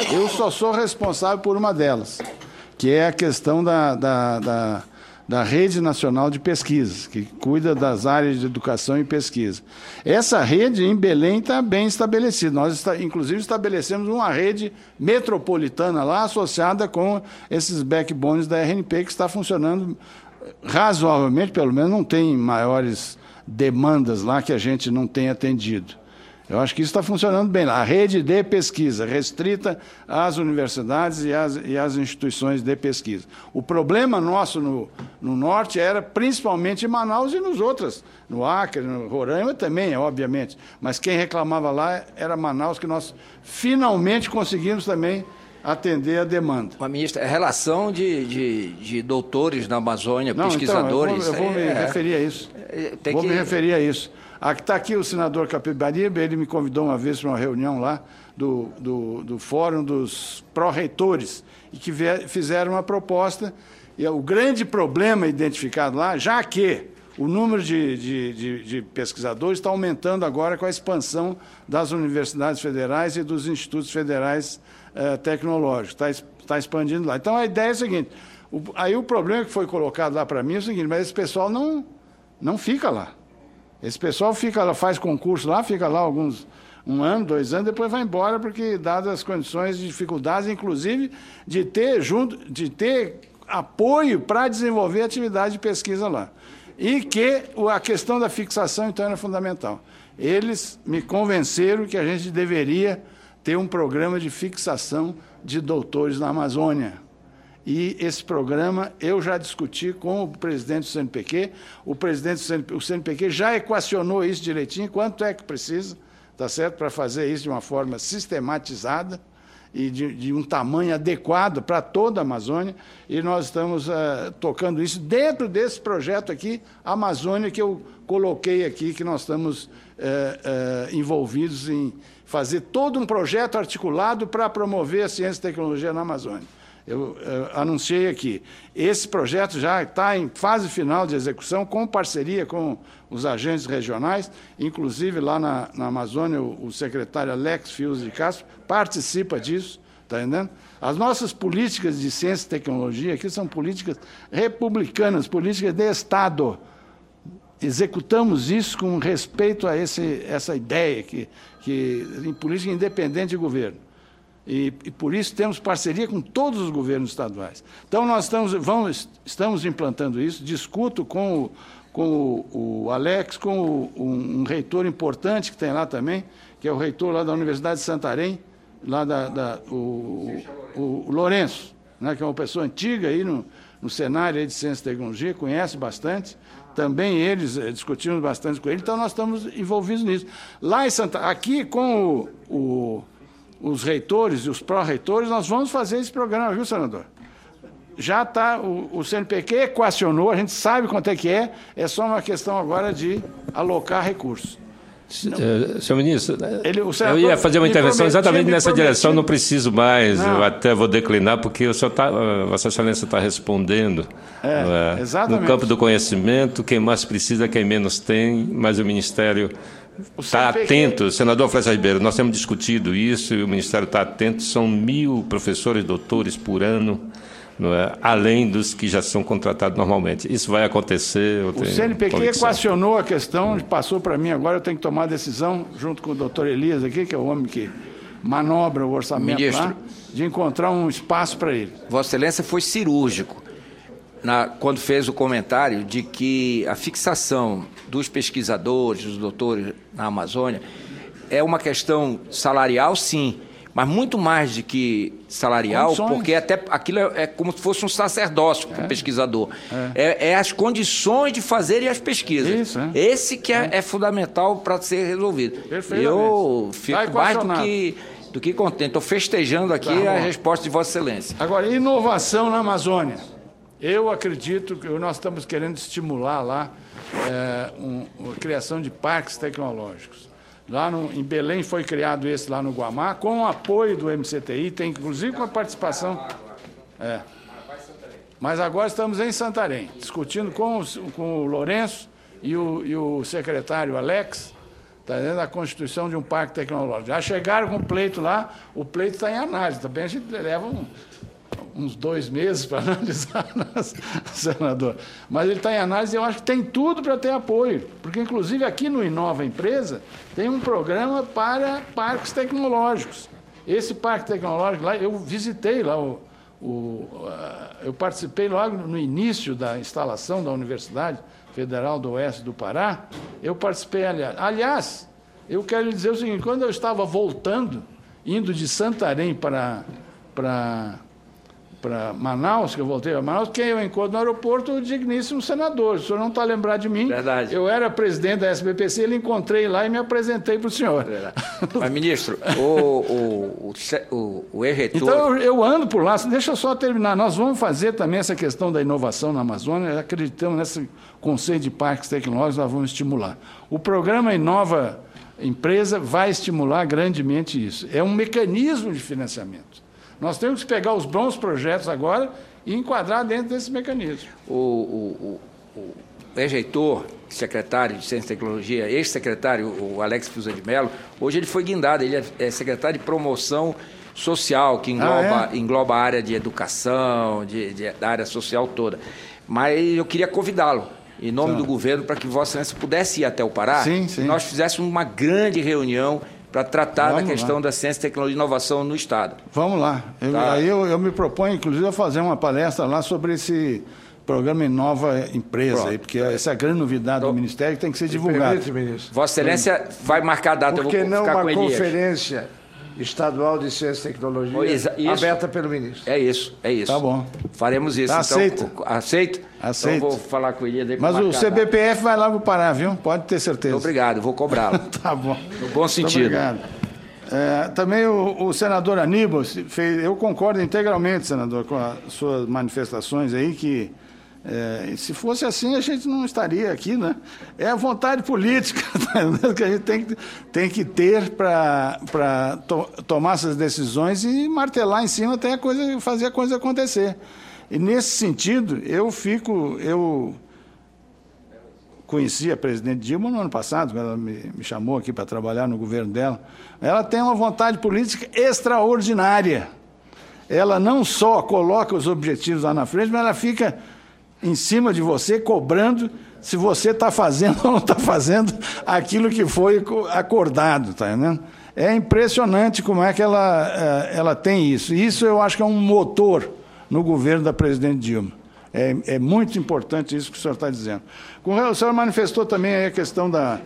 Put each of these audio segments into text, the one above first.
Eu só sou responsável por uma delas, que é a questão da Rede Nacional de Pesquisa, que cuida das áreas de educação e pesquisa. Essa rede em Belém está bem estabelecida. Nós, inclusive, estabelecemos uma rede metropolitana lá, associada com esses backbones da RNP, que está funcionando razoavelmente, pelo menos não tem maiores demandas lá que a gente não tem atendido. Eu acho que isso está funcionando bem lá. A rede de pesquisa, restrita às universidades e às instituições de pesquisa. O problema nosso no Norte era principalmente em Manaus e nos outros, no Acre, no Roraima também, obviamente. Mas quem reclamava lá era Manaus, que nós finalmente conseguimos também atender a demanda. Mas, ministra, a relação de doutores na Amazônia, não, pesquisadores... Então, eu vou me referir a isso. Me referir a isso. Está aqui o senador Capibaribe, ele me convidou uma vez para uma reunião lá do Fórum dos Pró-Reitores, e que fizeram uma proposta, e o grande problema identificado lá, já que o número de pesquisadores está aumentando agora com a expansão das universidades federais e dos institutos federais tecnológicos, está expandindo lá. Então, a ideia é a seguinte, aí o problema que foi colocado lá para mim é o seguinte, mas esse pessoal não fica lá. Esse pessoal fica lá, faz concurso lá, fica lá um ano, 2 anos, depois vai embora, porque, dadas as condições de dificuldades, inclusive, de ter apoio para desenvolver atividade de pesquisa lá. E que a questão da fixação, então, era fundamental. Eles me convenceram que a gente deveria ter um programa de fixação de doutores na Amazônia. E esse programa eu já discuti com o presidente do CNPq, o CNPq já equacionou isso direitinho, quanto é que precisa, tá certo, para fazer isso de uma forma sistematizada e de um tamanho adequado para toda a Amazônia, e nós estamos tocando isso dentro desse projeto aqui, Amazônia, que eu coloquei aqui, que nós estamos envolvidos em fazer todo um projeto articulado para promover a ciência e tecnologia na Amazônia. Eu anunciei aqui, esse projeto já está em fase final de execução, com parceria com os agentes regionais, inclusive lá na Amazônia, o secretário Alex Fios de Castro participa disso, está entendendo? As nossas políticas de ciência e tecnologia aqui são políticas republicanas, políticas de Estado. Executamos isso com respeito a essa ideia que em política independente de governo. E por isso temos parceria com todos os governos estaduais. Então, nós estamos implantando isso, discuto com o Alex, com um reitor importante que tem lá também, que é o reitor lá da Universidade de Santarém, lá o Lourenço, né, que é uma pessoa antiga aí no cenário aí de ciência e tecnologia, conhece bastante. Também eles discutimos bastante com ele, então nós estamos envolvidos nisso. Lá em aqui com os reitores e os pró-reitores, nós vamos fazer esse programa, viu, senador? Já está, o CNPq equacionou, a gente sabe quanto é só uma questão agora de alocar recursos. Senhor ministro, eu ia fazer uma intervenção exatamente nessa direção, não preciso mais, eu até vou declinar, porque o senhor Vossa Excelência está respondendo. Exatamente. No campo do conhecimento, quem mais precisa, quem menos tem, mas o Ministério está atento. Senador Flávio Ribeiro, nós temos discutido isso e o Ministério está atento, são 1.000 professores, doutores por ano, não é? Além dos que já são contratados normalmente. Isso vai acontecer? O CNPq equacionou a questão, passou para mim agora, eu tenho que tomar a decisão, junto com o doutor Elias aqui, que é o homem que manobra o orçamento lá, de encontrar um espaço para ele. Vossa Excelência foi cirúrgico quando fez o comentário de que a fixação dos pesquisadores, dos doutores na Amazônia, é uma questão salarial, sim, mas muito mais do que salarial, porque até aquilo é como se fosse um sacerdócio para o pesquisador. É as condições de fazerem as pesquisas. Isso, Esse que é fundamental para ser resolvido. Eu fico mais do que contente. Estou festejando aqui a resposta de Vossa Excelência. Agora, inovação na Amazônia. Eu acredito que nós estamos querendo estimular lá a criação de parques tecnológicos. Lá em Belém foi criado esse lá no Guamá, com o apoio do MCTI, tem inclusive com a participação... Mas agora estamos em Santarém, discutindo com o Lourenço e o secretário Alex, da constituição de um parque tecnológico. Já chegaram com o pleito lá, o pleito está em análise. Também a gente leva uns 2 meses para analisar, senador. Mas ele está em análise e eu acho que tem tudo para ter apoio. Porque, inclusive, aqui no Inova Empresa, tem um programa para parques tecnológicos. Esse parque tecnológico lá, eu visitei lá, eu participei logo no início da instalação da Universidade Federal do Oeste do Pará, eu participei, aliás, eu quero lhe dizer o seguinte, quando eu estava voltando, indo de Santarém para Manaus, que eu voltei a Manaus, quem eu encontro no aeroporto, o digníssimo senador. O senhor não está lembrado de mim. Verdade. Eu era presidente da SBPC, ele encontrei lá e me apresentei para o senhor. Verdade. Mas, ministro, o ex-reitor... Então, eu ando por lá. Deixa eu só terminar. Nós vamos fazer também essa questão da inovação na Amazônia. Acreditamos nesse conceito de parques tecnológicos, nós vamos estimular. O programa Inova Empresa vai estimular grandemente isso. É um mecanismo de financiamento. Nós temos que pegar os bons projetos agora e enquadrar dentro desse mecanismo. O ex-reitor, secretário de Ciência e Tecnologia, ex-secretário, o Alex Fiuza de Mello, hoje ele foi guindado, ele é secretário de Promoção Social, que engloba a área de educação, da área social toda. Mas eu queria convidá-lo, em nome do governo, para que Vossa Excelência pudesse ir até o Pará, sim. e nós fizéssemos uma grande reunião para tratar da questão da ciência, tecnologia e inovação no Estado. Vamos lá. Aí eu me proponho, inclusive, a fazer uma palestra lá sobre esse programa Inova Empresa, aí, porque essa é a grande novidade do Ministério que tem que ser divulgada. Vossa Excelência vai marcar a data. Por que não uma conferência estadual de ciência e tecnologia aberta pelo ministro? É isso. Tá bom. Faremos isso. Tá, então, aceito? Aceito. Então vou falar com ele. Mas o CBPF vai lá para o Pará, viu? Pode ter certeza. Muito obrigado, vou cobrá-lo. Tá bom. No bom sentido. Muito obrigado. Também o senador Aníbal, eu concordo integralmente, senador, com as suas manifestações aí, que se fosse assim, a gente não estaria aqui, né? É a vontade política que a gente tem que ter para tomar essas decisões e martelar em cima até fazer a coisa acontecer. E, nesse sentido, eu conheci a presidente Dilma no ano passado, quando ela me chamou aqui para trabalhar no governo dela. Ela tem uma vontade política extraordinária. Ela não só coloca os objetivos lá na frente, mas ela fica em cima de você, cobrando se você está fazendo ou não está fazendo aquilo que foi acordado, tá entendendo? É impressionante como é que ela tem isso. E isso eu acho que é um motor no governo da presidente Dilma. É muito importante isso que o senhor está dizendo. O senhor manifestou também aí a questão da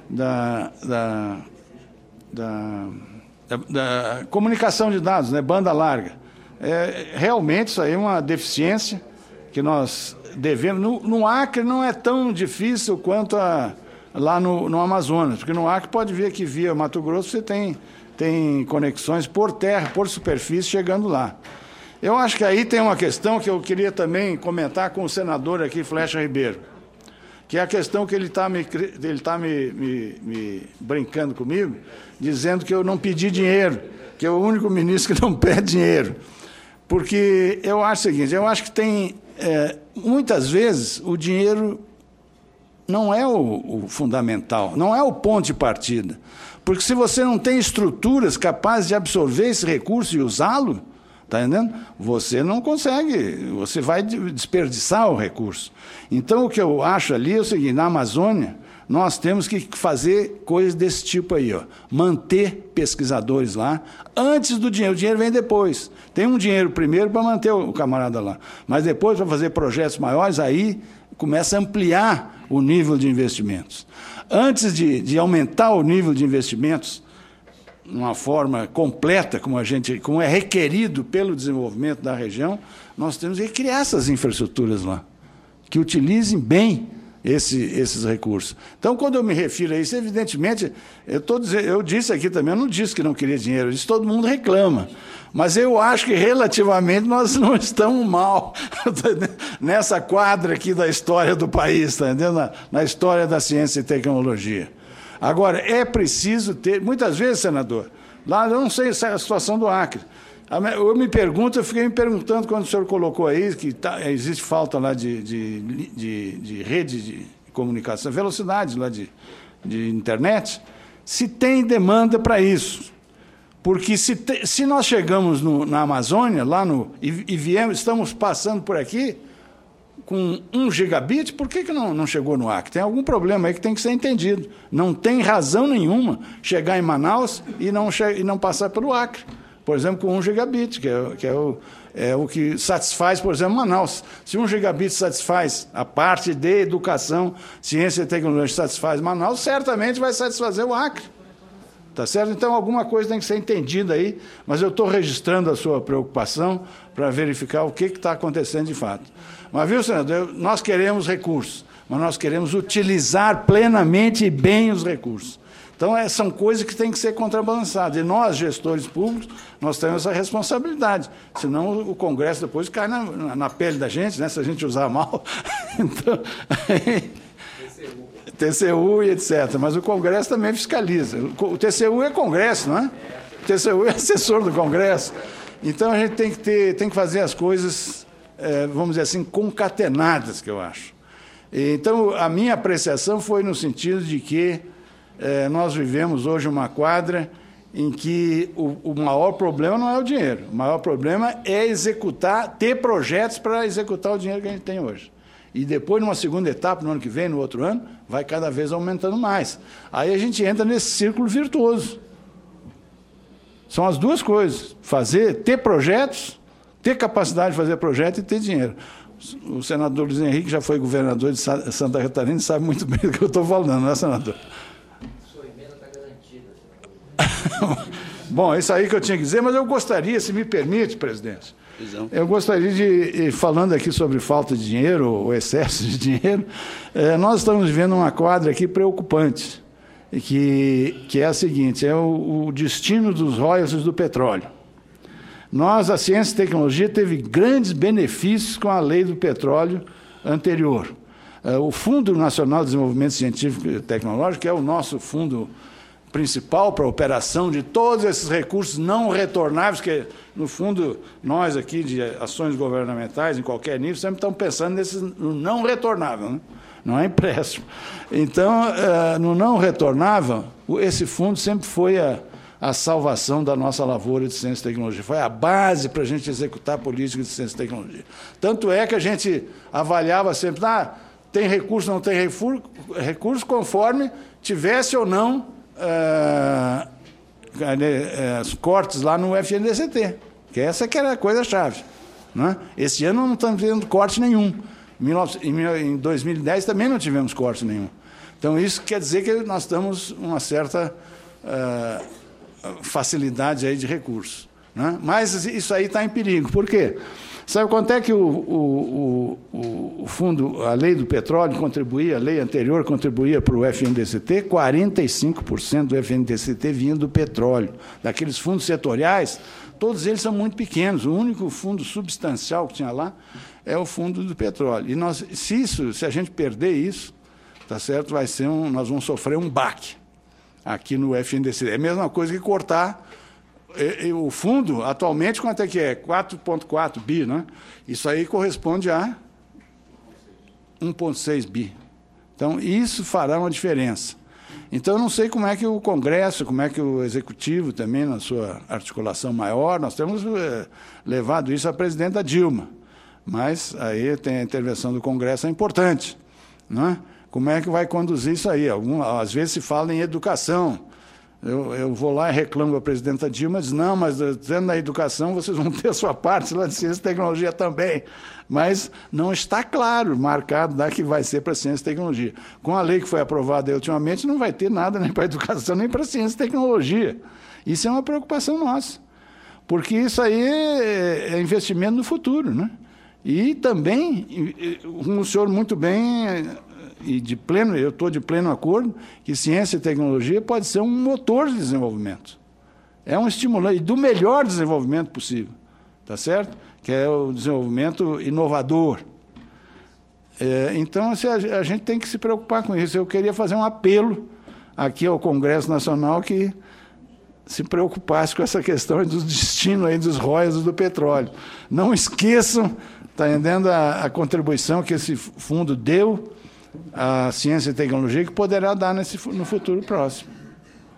comunicação de dados, né, banda larga. Realmente isso aí é uma deficiência que nós devemos. No Acre não é tão difícil quanto lá no Amazonas, porque no Acre pode vir aqui via Mato Grosso, você tem conexões por terra, por superfície, chegando lá. Eu acho que aí tem uma questão que eu queria também comentar com o senador aqui, Flecha Ribeiro, que é a questão que ele está me brincando comigo, dizendo que eu não pedi dinheiro, que é o único ministro que não pede dinheiro. Porque eu acho o seguinte, eu acho que tem... muitas vezes o dinheiro não é o fundamental, não é o ponto de partida. Porque se você não tem estruturas capazes de absorver esse recurso e usá-lo, está entendendo? Você não consegue, você vai desperdiçar o recurso. Então, o que eu acho ali é o seguinte, na Amazônia, nós temos que fazer coisas desse tipo aí, ó. Manter pesquisadores lá antes do dinheiro. O dinheiro vem depois. Tem um dinheiro primeiro para manter o camarada lá. Mas depois, para fazer projetos maiores, aí começa a ampliar o nível de investimentos. Antes de aumentar o nível de investimentos, de uma forma completa, como é requerido pelo desenvolvimento da região, nós temos que criar essas infraestruturas lá, que utilizem bem esses recursos. Então, quando eu me refiro a isso, evidentemente, eu disse aqui também, eu não disse que não queria dinheiro, eu disse que todo mundo reclama. Mas eu acho que, relativamente, nós não estamos mal nessa quadra aqui da história do país, tá entendendo? Na história da ciência e tecnologia. Agora, é preciso ter... Muitas vezes, senador, lá eu não sei a situação do Acre. Eu fiquei me perguntando, quando o senhor colocou aí, que existe falta lá de rede de comunicação, velocidade lá de internet, se tem demanda para isso. Porque se nós chegamos na Amazônia, estamos passando por aqui com 1 gigabit, por que não chegou no Acre? Tem algum problema aí que tem que ser entendido. Não tem razão nenhuma chegar em Manaus e não passar pelo Acre. Por exemplo, com 1 gigabit, que é o que satisfaz, por exemplo, Manaus. Se 1 gigabit satisfaz a parte de educação, ciência e tecnologia satisfaz Manaus, certamente vai satisfazer o Acre. Tá certo? Então, alguma coisa tem que ser entendida aí, mas eu estou registrando a sua preocupação para verificar o que está acontecendo de fato. Mas, viu, senador, nós queremos recursos, mas nós queremos utilizar plenamente e bem os recursos. Então, são coisas que têm que ser contrabalançadas. E nós, gestores públicos, nós temos essa responsabilidade. Senão, o Congresso depois cai na pele da gente, né, se a gente usar mal. Então, TCU e etc. Mas o Congresso também fiscaliza. O TCU é Congresso, não é? O TCU é assessor do Congresso. Então, a gente tem que fazer as coisas, vamos dizer assim, concatenadas, que eu acho. Então, a minha apreciação foi no sentido de que nós vivemos hoje uma quadra em que o maior problema não é o dinheiro. O maior problema é ter projetos para executar o dinheiro que a gente tem hoje. E depois, numa segunda etapa, no ano que vem, no outro ano, vai cada vez aumentando mais. Aí a gente entra nesse círculo virtuoso. São as duas coisas. Ter projetos, ter capacidade de fazer projeto e ter dinheiro. O senador Luiz Henrique já foi governador de Santa Catarina e sabe muito bem do que eu estou falando, não é, senador? Sua emenda está garantida. Bom, isso aí que eu tinha que dizer, mas eu gostaria, se me permite, presidente, eu gostaria de, falando aqui sobre falta de dinheiro, ou excesso de dinheiro, nós estamos vivendo uma quadra aqui preocupante, que é a seguinte, é o destino dos royalties do petróleo. A ciência e tecnologia, teve grandes benefícios com a lei do petróleo anterior. O Fundo Nacional de Desenvolvimento Científico e Tecnológico, que é o nosso fundo principal para a operação de todos esses recursos não retornáveis, que, no fundo, nós aqui de ações governamentais, em qualquer nível, sempre estamos pensando no não retornável, né? Não é empréstimo. Então, no não retornável, esse fundo sempre foi a salvação da nossa lavoura de ciência e tecnologia. Foi a base para a gente executar a política de ciência e tecnologia. Tanto é que a gente avaliava sempre, tem recurso, não tem recurso, conforme tivesse ou não os cortes lá no FNDCT, que essa que era a coisa-chave. Né? Esse ano não estamos tendo corte nenhum. Em 2010 também não tivemos corte nenhum. Então, isso quer dizer que nós temos uma certa facilidade aí de recursos. Né? Mas isso aí está em perigo. Por quê? Sabe quanto é que o fundo, a lei do petróleo contribuía, a lei anterior contribuía para o FNDCT? 45% do FNDCT vinha do petróleo. Daqueles fundos setoriais, todos eles são muito pequenos. O único fundo substancial que tinha lá é o fundo do petróleo. E se a gente perder isso, tá certo, nós vamos sofrer um baque aqui no FNDCT. É a mesma coisa que cortar. O fundo, atualmente, quanto é que é? 4,4 bi, né? Isso aí corresponde a 1,6 bi. Então, isso fará uma diferença. Então, eu não sei como é que o Congresso, como é que o Executivo também, na sua articulação maior, nós temos levado isso à presidenta Dilma, mas aí tem a intervenção do Congresso, é importante, não é? Como é que vai conduzir isso aí? Às vezes se fala em educação. Eu vou lá e reclamo a presidenta Dilma, diz, não, mas dentro da educação vocês vão ter a sua parte lá de ciência e tecnologia também. Mas não está claro, marcado lá que vai ser para ciência e tecnologia. Com a lei que foi aprovada aí ultimamente, não vai ter nada nem para educação, nem para ciência e tecnologia. Isso é uma preocupação nossa, porque isso aí é investimento no futuro, né? E também, como o senhor muito bem... eu estou de pleno acordo que ciência e tecnologia pode ser um motor de desenvolvimento. É um estimulante, e do melhor desenvolvimento possível, tá certo? Que é o desenvolvimento inovador. Então, a gente tem que se preocupar com isso. Eu queria fazer um apelo aqui ao Congresso Nacional que se preocupasse com essa questão do destino aí dos royalties do petróleo. Não esqueçam, está entendendo, a contribuição que esse fundo deu a ciência e tecnologia, que poderá dar no futuro próximo.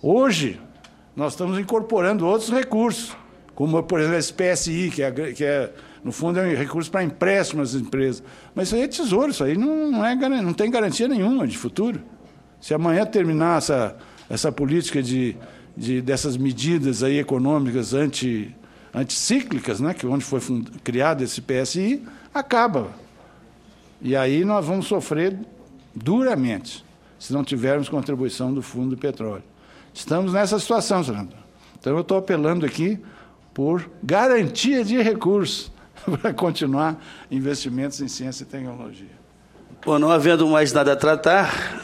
Hoje, nós estamos incorporando outros recursos, como, por exemplo, esse PSI, no fundo, é um recurso para empréstimo às empresas. Mas isso aí é tesouro, isso aí não tem garantia nenhuma de futuro. Se amanhã terminar essa política dessas medidas aí econômicas anticíclicas, né, onde foi criado esse PSI, acaba. E aí nós vamos sofrer duramente, se não tivermos contribuição do Fundo do Petróleo. Estamos nessa situação, senador. Então, eu estou apelando aqui por garantia de recursos para continuar investimentos em ciência e tecnologia. Bom, não havendo mais nada a tratar,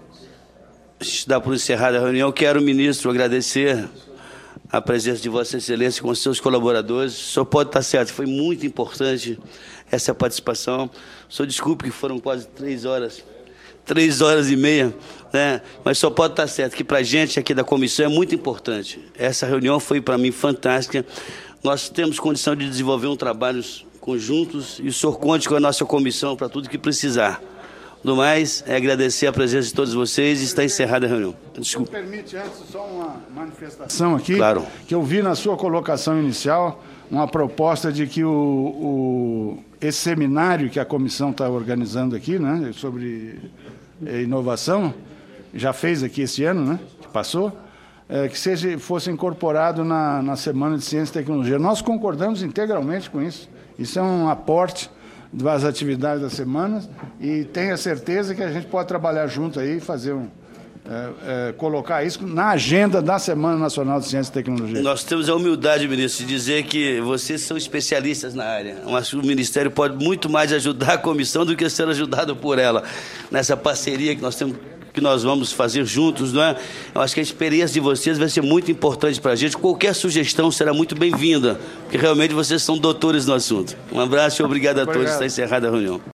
dá por encerrada a reunião. Quero, ministro, agradecer a presença de Vossa Excelência com seus colaboradores. O senhor pode estar certo, foi muito importante essa participação. O senhor desculpe que foram quase 3 horas e meia, né? Mas só pode estar certo que para a gente aqui da comissão é muito importante. Essa reunião foi para mim fantástica. Nós temos condição de desenvolver um trabalho conjuntos e o senhor conte com a nossa comissão para tudo que precisar. Do mais, é agradecer a presença de todos vocês e está encerrada a reunião. Desculpa. Me permite antes só uma manifestação aqui, claro, que eu vi na sua colocação inicial uma proposta de que esse seminário que a comissão está organizando aqui, né, sobre inovação, já fez aqui esse ano, né, que passou, que fosse incorporado na Semana de Ciência e Tecnologia. Nós concordamos integralmente com isso. Isso é um aporte das atividades da semana e tenha certeza que a gente pode trabalhar junto aí e fazer colocar isso na agenda da Semana Nacional de Ciência e Tecnologia. Nós temos a humildade, ministro, de dizer que vocês são especialistas na área. Mas o Ministério pode muito mais ajudar a comissão do que ser ajudado por ela nessa parceria que nós vamos fazer juntos, não é? Eu acho que a experiência de vocês vai ser muito importante para a gente. Qualquer sugestão será muito bem-vinda, porque realmente vocês são doutores no assunto. Um abraço e obrigado a todos. Está encerrada a reunião.